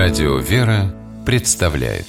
Радио «Вера» представляет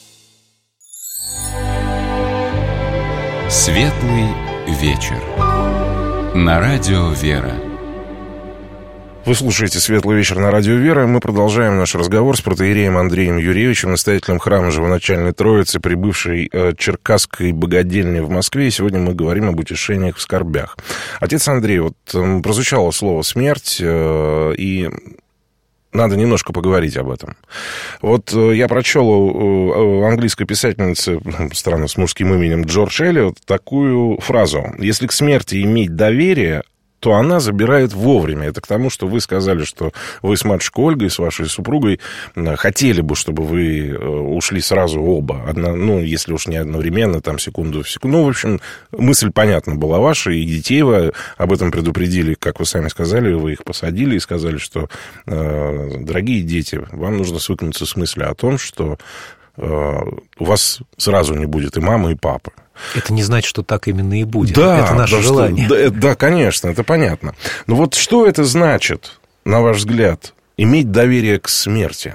Светлый вечер на Радио «Вера». Вы слушаете «Светлый вечер» на Радио «Вера». Мы продолжаем наш разговор с протоиереем Андреем Юрьевичем, настоятелем храма Живоначальной Троицы, прибывшей Черкасской богадельни в Москве. И сегодня мы говорим об утешениях в скорбях. Отец Андрей, вот прозвучало слово «смерть», и надо немножко поговорить об этом. Вот я прочел у английской писательницы, странно, с мужским именем, Джордж Эллиот, такую фразу: «Если к смерти иметь доверие, то она забирает вовремя». Это к тому, что вы сказали, что вы с матушкой Ольгой, с вашей супругой, хотели бы, чтобы вы ушли сразу оба. Если уж не одновременно, там, секунду в секунду. В общем, мысль понятна была ваша, и детей вы об этом предупредили, как вы сами сказали, вы их посадили и сказали, что, дорогие дети, вам нужно свыкнуться с мыслью о том, что у вас сразу не будет и мамы, и папы. Это не значит, что так именно и будет. Да, это наше желание. Да, конечно, это понятно. Но вот что это значит, на ваш взгляд, иметь доверие к смерти?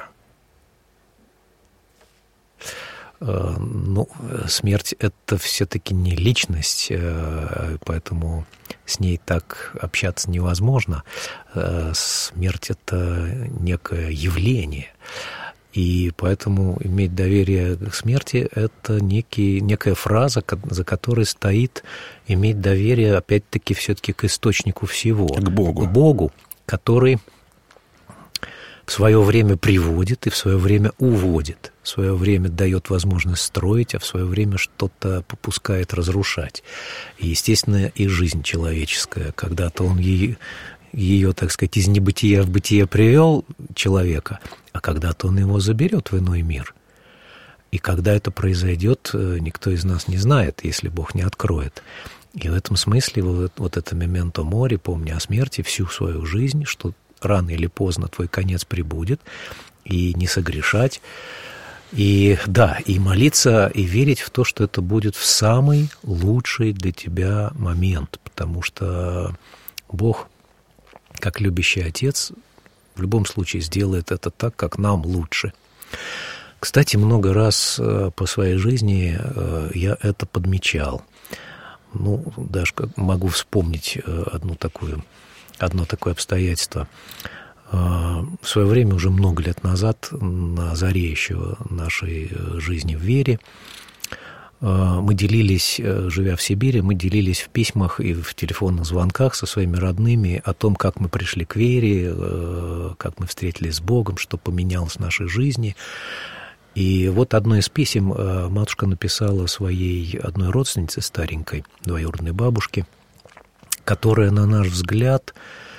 Смерть – это все-таки не личность, поэтому с ней так общаться невозможно. Смерть – это некое явление. И поэтому иметь доверие к смерти – это некая фраза, за которой стоит иметь доверие, опять-таки, все-таки к источнику всего. К Богу. К Богу, который в свое время приводит и в свое время уводит. В свое время дает возможность строить, а в свое время что-то попускает разрушать. И, естественно, и жизнь человеческая. Когда-то он ее, так сказать, из небытия в бытие привел человека, а когда-то он его заберет в иной мир. И когда это произойдет, никто из нас не знает, если Бог не откроет. И в этом смысле вот это «мементо мори», помни о смерти всю свою жизнь, что рано или поздно твой конец прибудет, и не согрешать. И да, и молиться, и верить в то, что это будет в самый лучший для тебя момент, потому что Бог, как любящий отец, в любом случае сделает это так, как нам лучше. Кстати, много раз по своей жизни я это подмечал. Даже могу вспомнить одно такое обстоятельство. В свое время, уже много лет назад, на заре еще нашей жизни в вере, мы делились, живя в Сибири, мы делились в письмах и в телефонных звонках со своими родными о том, как мы пришли к вере, как мы встретились с Богом, что поменялось в нашей жизни. И вот одно из писем матушка написала своей одной родственнице старенькой, двоюродной бабушке, которая, на наш взгляд,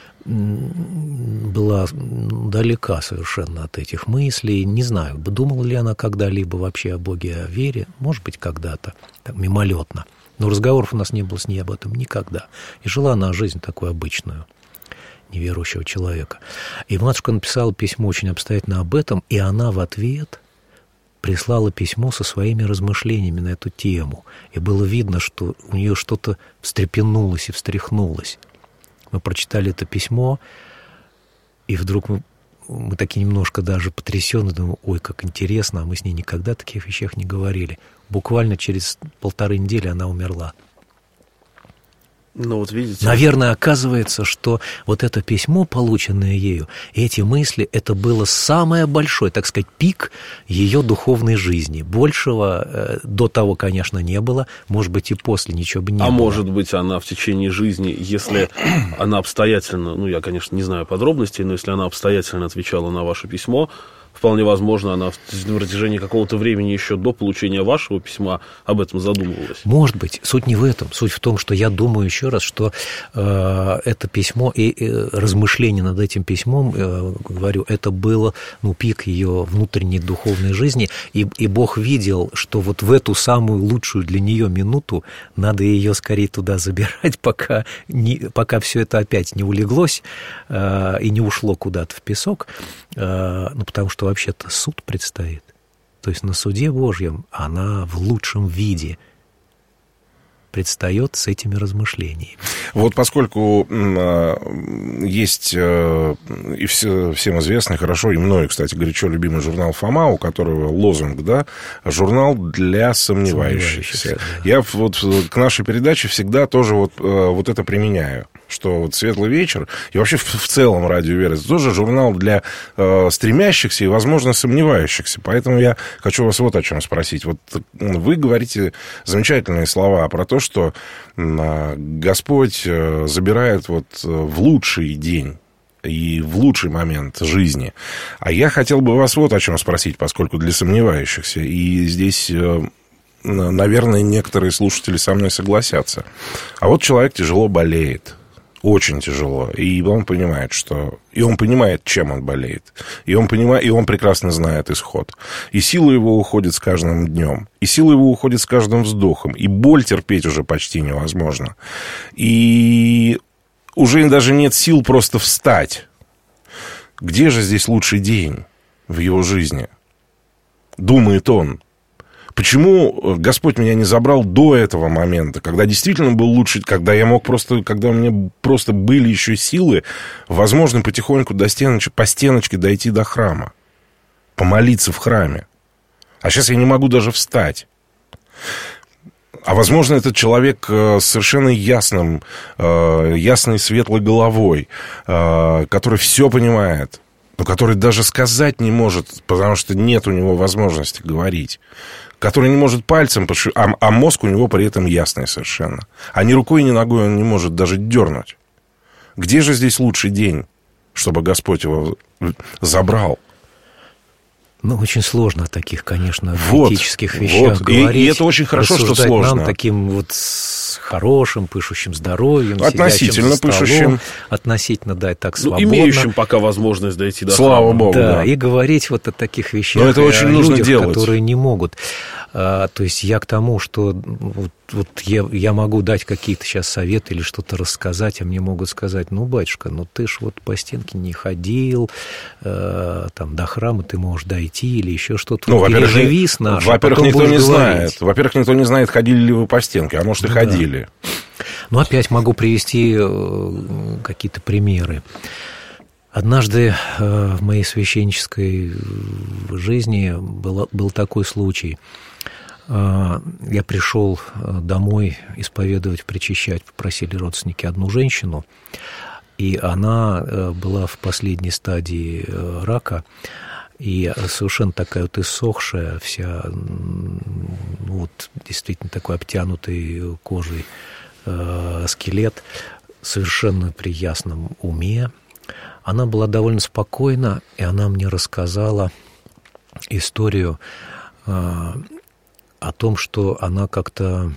была далека совершенно от этих мыслей. Не знаю, думала ли она когда-либо вообще о Боге, о вере. Может быть, когда-то, мимолетно. Но разговоров у нас не было с ней об этом никогда. И жила она жизнь такую обычную, неверующего человека. И матушка написала письмо очень обстоятельно об этом, и она в ответ прислала письмо со своими размышлениями на эту тему. И было видно, что у нее что-то встрепенулось и встряхнулось. Мы прочитали это письмо, и вдруг мы такие немножко даже потрясены, думаем, ой, как интересно, а мы с ней никогда о таких вещах не говорили. Буквально через 1,5 недели она умерла. Вот видите. Наверное, оказывается, что вот это письмо, полученное ею, эти мысли, это было самое большое, так сказать, пик ее духовной жизни. Большего до того, конечно, не было, может быть, и после ничего бы не было. А может быть, она в течение жизни, если она обстоятельно, я, конечно, не знаю подробностей, но если она обстоятельно отвечала на ваше письмо, вполне возможно, она на протяжении какого-то времени еще до получения вашего письма об этом задумывалась. Может быть. Суть не в этом. Суть в том, что я думаю еще раз, что это письмо и размышления над этим письмом, говорю, это было пик ее внутренней духовной жизни, и Бог видел, что вот в эту самую лучшую для нее минуту надо ее скорее туда забирать, пока все это опять не улеглось и не ушло куда-то в песок, потому что вообще-то суд предстоит. То есть на суде Божьем она в лучшем виде предстает с этими размышлениями. Вот поскольку есть и всем известный, хорошо, и мною, кстати, горячо любимый журнал «Фома», у которого лозунг, да, журнал для сомневающихся. Да. Я вот к нашей передаче всегда тоже вот это применяю, что вот «Светлый вечер» и вообще в целом «Радио Вера» это тоже журнал для стремящихся и, возможно, сомневающихся. Поэтому я хочу вас вот о чем спросить. Вот вы говорите замечательные слова про то, что Господь забирает вот в лучший день и в лучший момент жизни. А я хотел бы вас вот о чем спросить, поскольку для сомневающихся. И здесь, наверное, некоторые слушатели со мной согласятся. А вот человек тяжело болеет. Очень тяжело. И он понимает, что... И он понимает, чем он болеет. И он прекрасно знает исход. И сила его уходит с каждым днем. И сила его уходит с каждым вздохом. И боль терпеть уже почти невозможно. И уже даже нет сил просто встать. Где же здесь лучший день в его жизни? Думает он. Почему Господь меня не забрал до этого момента, когда действительно был лучше, когда у меня просто были еще силы, возможно, потихоньку по стеночке дойти до храма, помолиться в храме. А сейчас я не могу даже встать. А возможно, этот человек с совершенно ясной, светлой головой, который все понимает, но который даже сказать не может, потому что нет у него возможности говорить, который не может пальцем пошевелить, а мозг у него при этом ясный совершенно. А ни рукой, ни ногой он не может даже дернуть. Где же здесь лучший день, чтобы Господь его забрал? Ну, очень сложно о таких, конечно, критических вещах говорить. И это очень хорошо, что сложно. Нам таким вот с хорошим, пышущим здоровьем, относительно пышущим. Относительно, да, и так свободно. Имеющим пока возможность дойти до Слава Богу. Да, и говорить вот о таких вещах. Но это очень нужно делать. Которые не могут. То есть я к тому, что я могу дать какие-то сейчас советы или что-то рассказать, а мне могут сказать: ну, батюшка, ты ж вот по стенке не ходил, там до храма ты можешь дойти или еще что-то. Переживи с нашим. Во-первых, никто не знает. Во-первых, никто не знает, ходили ли вы по стенке, а может, и ходили. Ну, опять могу привести какие-то примеры. Однажды в моей священнической жизни был такой случай. Я пришел домой исповедовать, причащать, попросили родственники одну женщину, и она была в последней стадии рака, и совершенно такая вот иссохшая, вся, действительно такой обтянутый кожей скелет, совершенно при ясном уме. Она была довольно спокойна, и она мне рассказала историю о том, что она как-то,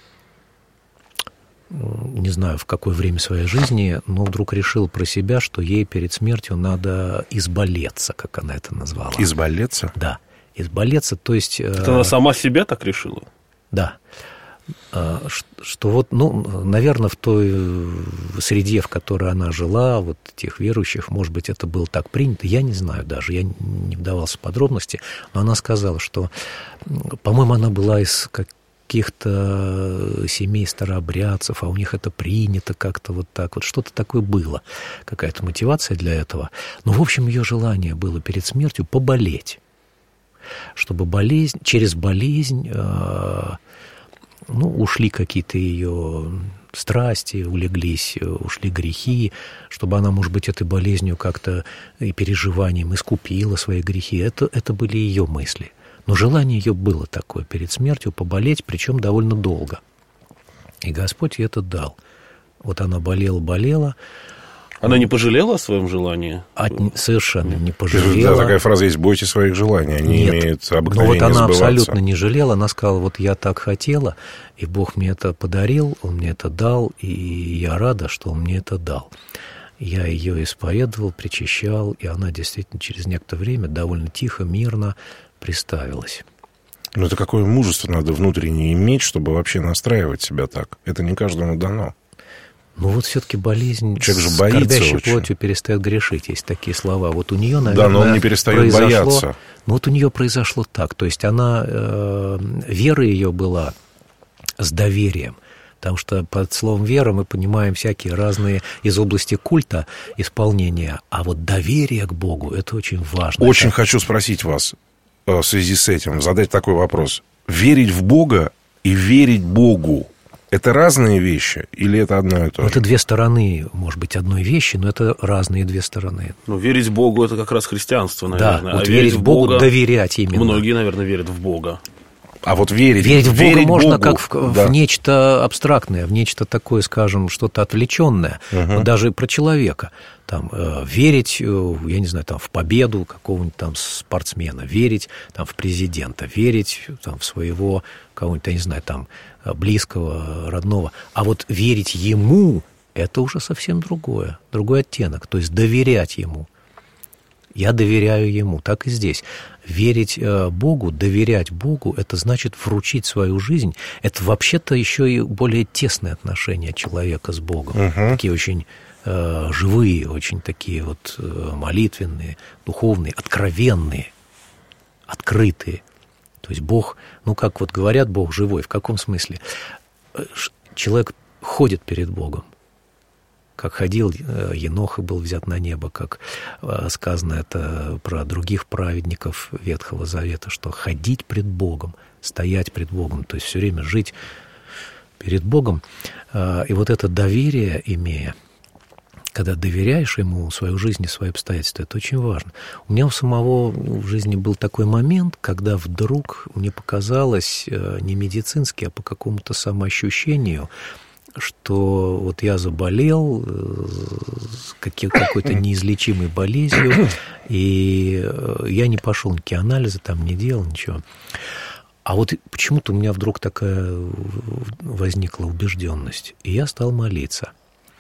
не знаю, в какое время своей жизни, но вдруг решила про себя, что ей перед смертью надо изболеться, как она это назвала. Изболеться? Да, изболеться, то есть... Это она сама себя так решила? Да. Что наверное, в той среде, в которой она жила, вот тех верующих, может быть, это было так принято, я не знаю даже, я не вдавался в подробности, но она сказала, что, по-моему, она была из каких-то семей старообрядцев, а у них это принято как-то вот так, вот что-то такое было, какая-то мотивация для этого. Но, в общем, ее желание было перед смертью поболеть, чтобы через болезнь... ушли какие-то ее страсти, улеглись, ушли грехи, чтобы она, может быть, этой болезнью как-то и переживанием искупила свои грехи. Это были ее мысли. Но желание ее было такое перед смертью поболеть, причем довольно долго. И Господь ей это дал. Вот она болела. Она не пожалела о своем желании? Совершенно не пожалела. Да, такая фраза есть: бойтесь своих желаний, они имеют обыкновение она сбываться. Абсолютно не жалела, она сказала: вот я так хотела, и Бог мне это подарил, Он мне это дал, и я рада, что Он мне это дал. Я ее исповедовал, причащал, и она действительно через некоторое время довольно тихо, мирно приставилась. Это какое мужество надо внутренне иметь, чтобы вообще настраивать себя так? Это не каждому дано. Все-таки болезнь с скорбящей плотью перестает грешить. Есть такие слова. Вот у нее, наверное, да, но он не перестает бояться. Вот у нее произошло так. То есть она, вера ее была с доверием. Потому что под словом «вера» мы понимаем всякие разные из области культа исполнения. А вот доверие к Богу – это очень важно. Очень хочу спросить вас в связи с этим, задать такой вопрос. Верить в Бога и верить Богу – это разные вещи или это одно и то же? Это две стороны, может быть, одной вещи, но это разные две стороны. Ну, верить Богу – это как раз христианство, наверное. Да, вот верить в Бога, доверять именно. Многие, наверное, верят в Бога. А вот верить в Бога можно Богу, как в нечто абстрактное, в нечто такое, скажем, что-то отвлеченное, даже про человека. Там, верить, я не знаю, там, в победу какого-нибудь там спортсмена, верить там, в президента, верить там, в своего кого-нибудь, я не знаю, там, близкого, родного. А вот верить ему – это уже совсем другой оттенок, то есть доверять ему. Я доверяю ему, так и здесь. Верить Богу, доверять Богу – это значит вручить свою жизнь. Это вообще-то еще и более тесные отношения человека с Богом. Такие очень живые, очень такие вот молитвенные, духовные, откровенные, открытые. То есть Бог, ну как вот говорят, Бог живой. В каком смысле? Человек ходит перед Богом. Как ходил Енох и был взят на небо, как сказано это про других праведников Ветхого Завета, что ходить пред Богом, стоять пред Богом, то есть все время жить перед Богом. И вот это доверие имея, когда доверяешь Ему свою жизнь и свои обстоятельства, это очень важно. У меня у самого в жизни был такой момент, когда вдруг мне показалось не медицински, а по какому-то самоощущению, что вот я заболел какой-то неизлечимой болезнью, и я не пошел никакие анализы, там не делал ничего. А вот почему-то у меня вдруг такая возникла убежденность, и я стал молиться.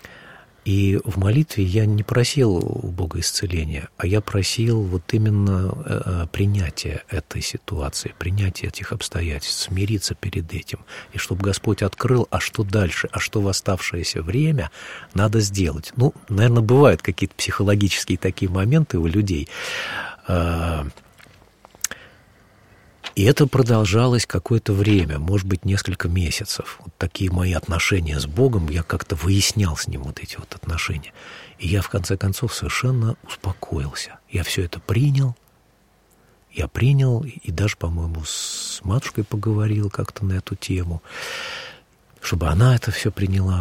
И в молитве я не просил у Бога исцеления, а я просил вот именно принятия этой ситуации, принятия этих обстоятельств, смириться перед этим. И чтобы Господь открыл, а что дальше, а что в оставшееся время надо сделать. Ну, наверное, бывают какие-то психологические такие моменты у людей. И это продолжалось какое-то время, может быть, несколько месяцев. Вот такие мои отношения с Богом, я как-то выяснял с Ним вот эти вот отношения. И я, в конце концов, совершенно успокоился. Я все это принял. Я принял и даже, по-моему, с матушкой поговорил как-то на эту тему, чтобы она это все приняла.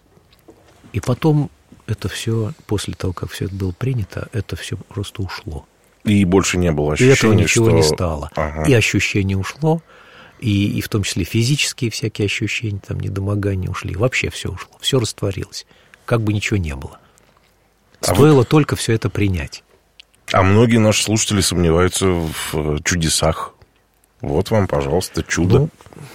И потом это все, после того, как все это было принято, это все просто ушло. И больше не было ощущения, и этого ничего не стало. Ага. И ощущение ушло, и в том числе физические всякие ощущения, там, недомогания ушли. Вообще все ушло, все растворилось. Как бы ничего не было. Стоило только все это принять. А многие наши слушатели сомневаются в чудесах. Вот вам, пожалуйста, чудо.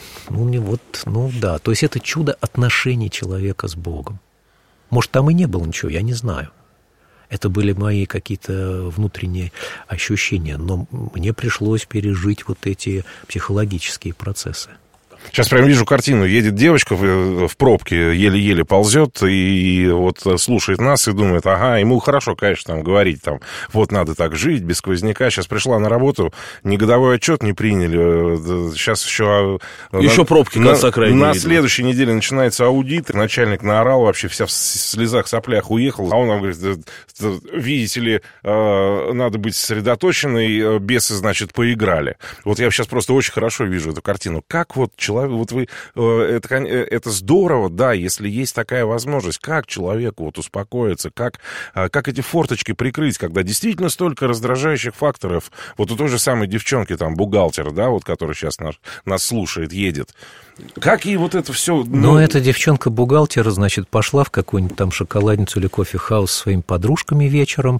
Да. То есть это чудо отношений человека с Богом. Может, там и не было ничего, я не знаю. Это были мои какие-то внутренние ощущения, но мне пришлось пережить вот эти психологические процессы. Сейчас прям вижу картину. Едет девочка в пробке, еле-еле ползет, и вот слушает нас и думает, ага, ему хорошо, конечно, там говорить, там, вот надо так жить, без сквозняка. Сейчас пришла на работу, ни годовой отчет не приняли. Сейчас еще... Еще пробки конца края не видно. На следующей неделе начинается аудит, начальник наорал, вообще вся в слезах, соплях уехал. А он нам говорит, видите ли, надо быть сосредоточенной, бесы, значит, поиграли. Вот я сейчас просто очень хорошо вижу эту картину. Как вот человек, вот вы, это здорово, да, если есть такая возможность, как человеку вот успокоиться, как эти форточки прикрыть, когда действительно столько раздражающих факторов, вот у той же самой девчонки, там, бухгалтера, да, вот, который сейчас нас слушает, едет, как ей вот это все... Ну, эта девчонка-бухгалтер, значит, пошла в какую-нибудь там шоколадницу или кофе-хаус с своими подружками вечером,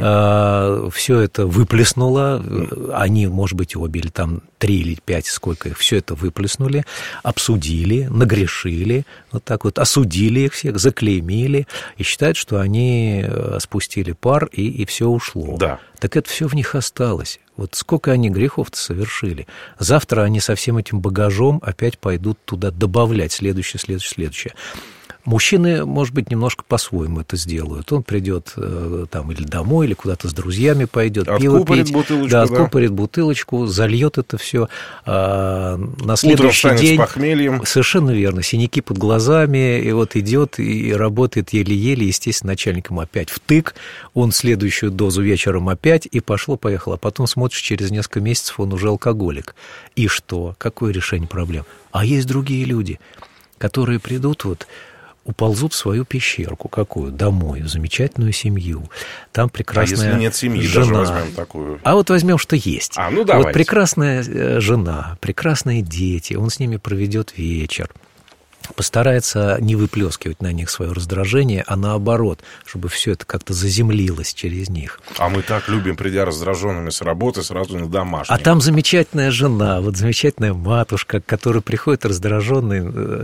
все это выплеснула, они, может быть, обе или там 3 или 5, сколько их, все это выплеснули, обсудили, нагрешили, вот так вот, осудили их всех, заклеймили, и считают, что они спустили пар, и все ушло. Да. Так это все в них осталось. Вот сколько они грехов-то совершили. Завтра они со всем этим багажом опять пойдут туда добавлять следующее. Мужчины, может быть, немножко по-своему это сделают. Он придет там или домой, или куда-то с друзьями пойдет, пиво пить. Откупорит бутылочку, зальет это все. На следующий день... с похмельем. Совершенно верно. Синяки под глазами, и вот идет и работает еле-еле, естественно, начальником опять втык. Он следующую дозу вечером опять, и пошло-поехало. А потом смотришь, через несколько месяцев он уже алкоголик. И что? Какое решение проблем? А есть другие люди, которые придут уползут в свою пещерку какую? Домой, в замечательную семью. Там прекрасная если нет семьи, жена. даже возьмем такую. А вот возьмем, что есть. Давайте. Вот прекрасная жена, прекрасные дети, он с ними проведет вечер. Постарается не выплескивать на них свое раздражение, а наоборот, чтобы все это как-то заземлилось через них. А мы так любим, придя раздраженными с работы, сразу на домашний. А там замечательная жена, замечательная матушка, которая приходит раздраженный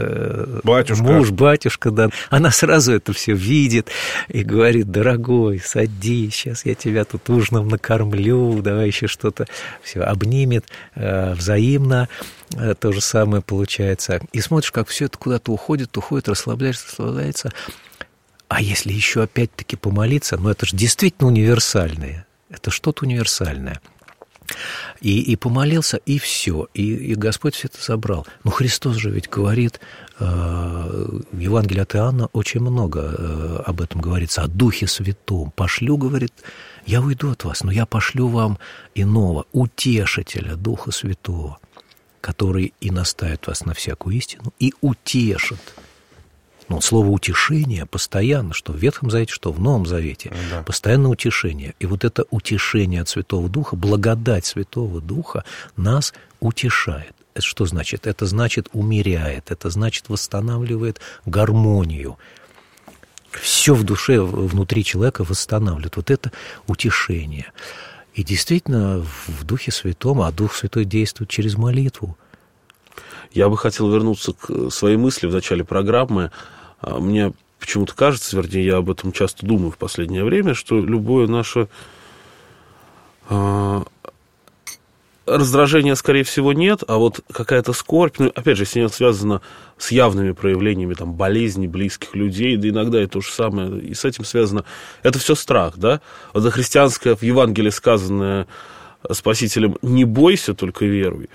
муж, батюшка, да. Она сразу это все видит и говорит: дорогой, садись, сейчас я тебя тут ужином накормлю, давай еще что-то. Все, обнимет взаимно. То же самое получается. И смотришь, как все это куда-то уходит, расслабляется. А если еще опять-таки помолиться, это же действительно универсальное. Это что-то универсальное. И помолился, и все. И Господь все это забрал. Но Христос же ведь говорит, в Евангелии от Иоанна очень много об этом говорится, о Духе Святом. Пошлю, говорит, я уйду от вас, но я пошлю вам иного, утешителя, Духа Святого, который и наставит вас на всякую истину, и утешит. Слово «утешение» постоянно, что в Ветхом Завете, что в Новом Завете, постоянно утешение. И вот это утешение от Святого Духа, благодать Святого Духа нас утешает. Это что значит? Это значит умиряет, это значит восстанавливает гармонию. Все в душе, внутри человека восстанавливает. Вот это утешение. И действительно, в Духе Святом, а Дух Святой действует через молитву. Я бы хотел вернуться к своей мысли в начале программы. Мне почему-то кажется, вернее, я об этом часто думаю в последнее время, что любое наше раздражения, скорее всего, нет, а вот какая-то скорбь, опять же, если она связана с явными проявлениями болезни близких людей, да иногда и то же самое, и с этим связано, это все страх, да? Вот христианское в Евангелии сказанное Спасителем «не бойся, только веруй»,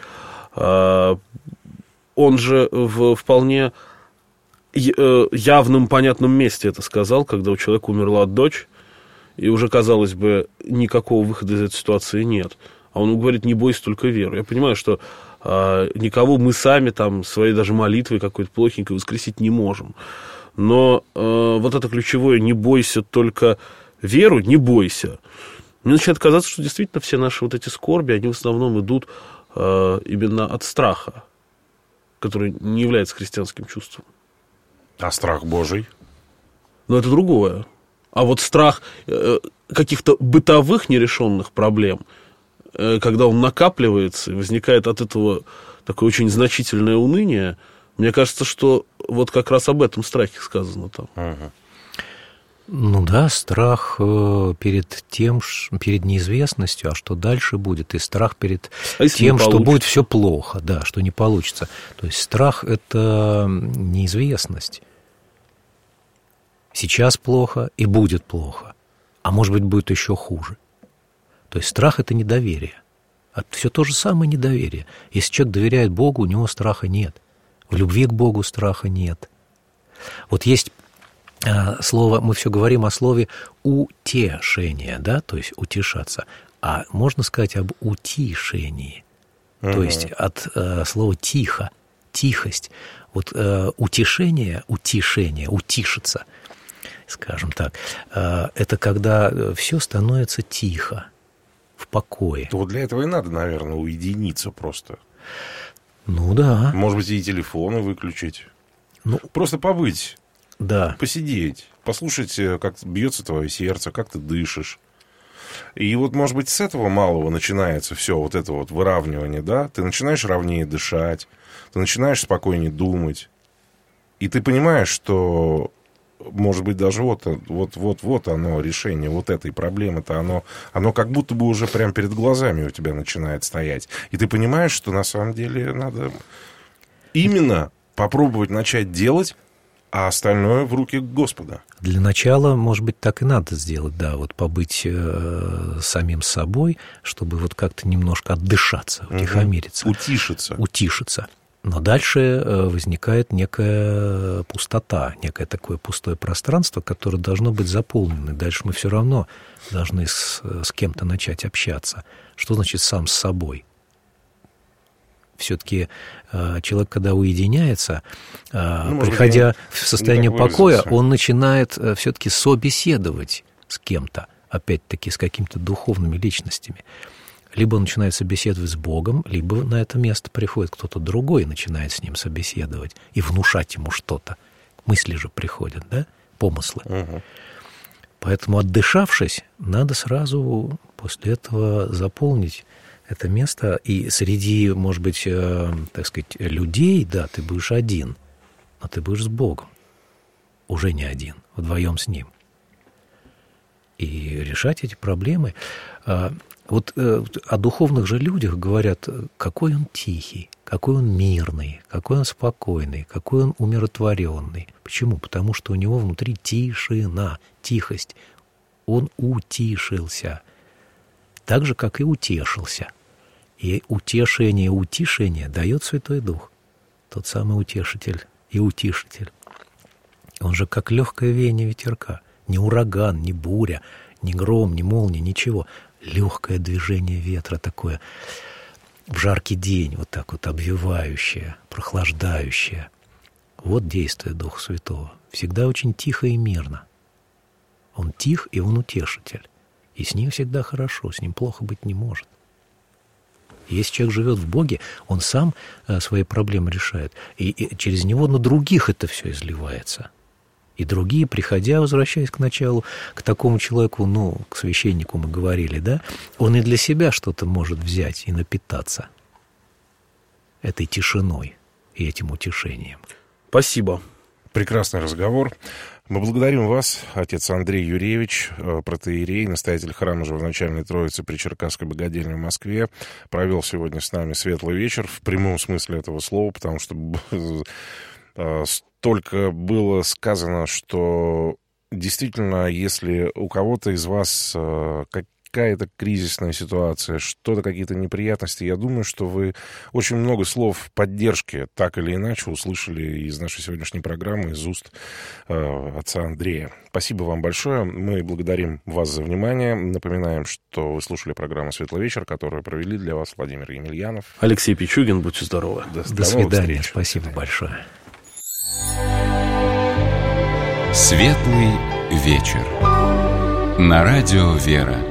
он же в вполне явном, понятном месте это сказал, когда у человека умерла дочь, и уже, казалось бы, никакого выхода из этой ситуации нет. А он говорит: не бойся, только веруй. Я понимаю, что никого мы сами своей даже молитвой какой-то плохенькой воскресить не можем. Но вот это ключевое «не бойся, только веруй», «не бойся». Мне начинает казаться, что действительно все наши вот эти скорби, они в основном идут именно от страха, который не является христианским чувством. А страх Божий? Но это другое. А вот страх каких-то бытовых нерешенных проблем, когда он накапливается, и возникает от этого такое очень значительное уныние, мне кажется, что вот как раз об этом страхе сказано там. Страх перед перед неизвестностью, а что дальше будет, и страх перед тем, что будет все плохо, да, что не получится. То есть страх – это неизвестность. Сейчас плохо и будет плохо, а может быть, будет еще хуже. То есть страх – это недоверие. А все то же самое недоверие. Если человек доверяет Богу, у него страха нет. В любви к Богу страха нет. Вот есть слово, мы все говорим о слове «утешение», да, то есть утешаться. А можно сказать об утишении, то есть от слова «тихо», тихость. Вот утешение, утишиться, скажем так, это когда все становится тихо, в покое. Вот для этого и надо, наверное, уединиться просто. Да. Может быть, и телефоны выключить. Просто побыть. Да. Посидеть, послушать, как бьется твое сердце, как ты дышишь. И вот, может быть, с этого малого начинается все вот это вот выравнивание, да? Ты начинаешь ровнее дышать, ты начинаешь спокойнее думать. И ты понимаешь, что, может быть, даже вот оно, решение вот этой проблемы-то, оно как будто бы уже прямо перед глазами у тебя начинает стоять. И ты понимаешь, что на самом деле надо именно попробовать начать делать А остальное в руки Господа. Для начала, может быть, так и надо сделать, да, вот побыть самим собой, чтобы вот как-то немножко отдышаться, утихомириться. Утишиться. Но дальше возникает некая пустота, некое такое пустое пространство, которое должно быть заполнено. Дальше мы все равно должны с кем-то начать общаться. Что значит сам с собой? Все-таки человек, когда уединяется, приходя в состояние покоя, он начинает все-таки собеседовать с кем-то, опять-таки с какими-то духовными личностями. Либо он начинает собеседовать с Богом, либо на это место приходит кто-то другой и начинает с ним собеседовать и внушать ему что-то. Мысли же приходят, да? Помыслы. Поэтому, отдышавшись, надо сразу после этого заполнить это место, и среди, может быть, так сказать, людей, да, ты будешь один, но ты будешь с Богом. Уже не один, вдвоем с Ним. И решать эти проблемы. Вот о духовных же людях говорят, какой он тихий, какой он мирный, какой он спокойный, какой он умиротворенный. Почему? Потому что у него внутри тишина, тихость. Он утишился. Так же, как и утешился. И утешение и утишение дает Святой Дух. Тот самый утешитель и утишитель. Он же как легкое веяние ветерка. Ни ураган, ни буря, ни гром, ни молния, ничего. Легкое движение ветра такое в жаркий день, вот так вот обвивающее, прохлаждающее. Вот действие Духа Святого. Всегда очень тихо и мирно. Он тих, и он утешитель. И с ним всегда хорошо, с ним плохо быть не может. Если человек живет в Боге, он сам свои проблемы решает. И через него на других это все изливается. И другие, приходя, возвращаясь к началу, к такому человеку, к священнику мы говорили, да, он и для себя что-то может взять и напитаться этой тишиной и этим утешением. Спасибо. Прекрасный разговор. Мы благодарим вас, отец Андрей Юрьевич, протоиерей, настоятель храма Живоначальной Троицы при Черкасской богадельне в Москве. Провел сегодня с нами светлый вечер в прямом смысле этого слова, потому что столько было сказано, что действительно, если у кого-то из вас какая-то кризисная ситуация, что-то, какие-то неприятности, я думаю, что вы очень много слов поддержки, так или иначе, услышали из нашей сегодняшней программы, из уст отца Андрея. Спасибо вам большое. Мы благодарим вас за внимание. Напоминаем, что вы слушали программу «Светлый вечер», которую провели для вас Владимир Емельянов. Алексей Пичугин. Будьте здоровы. До свидания. Встреч. Спасибо большое. «Светлый вечер» на радио «Вера».